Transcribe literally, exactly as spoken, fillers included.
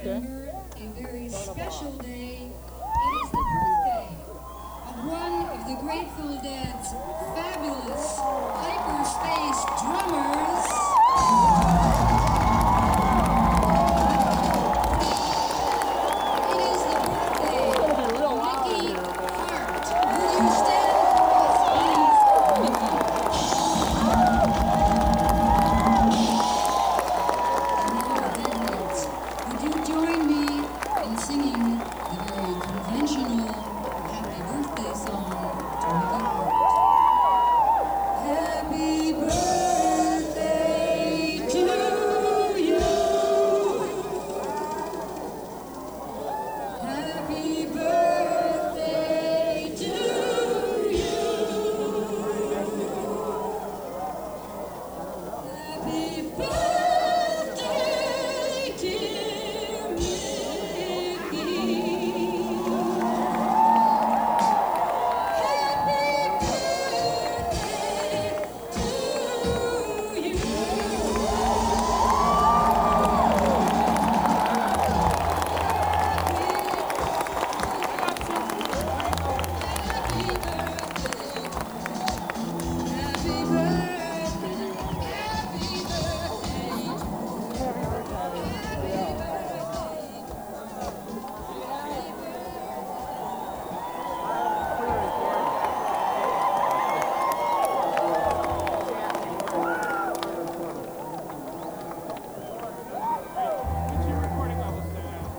November, a very special day. It is the birthday of one of the Grateful Dead's fabulous hyperspace drummers. It is the birthday of Mickey Hart. Will you stand for us, please, Mickey? Would you join me in singing the very conventional happy birthday song to Mickey Hart? Happy birthday to you. Happy birthday.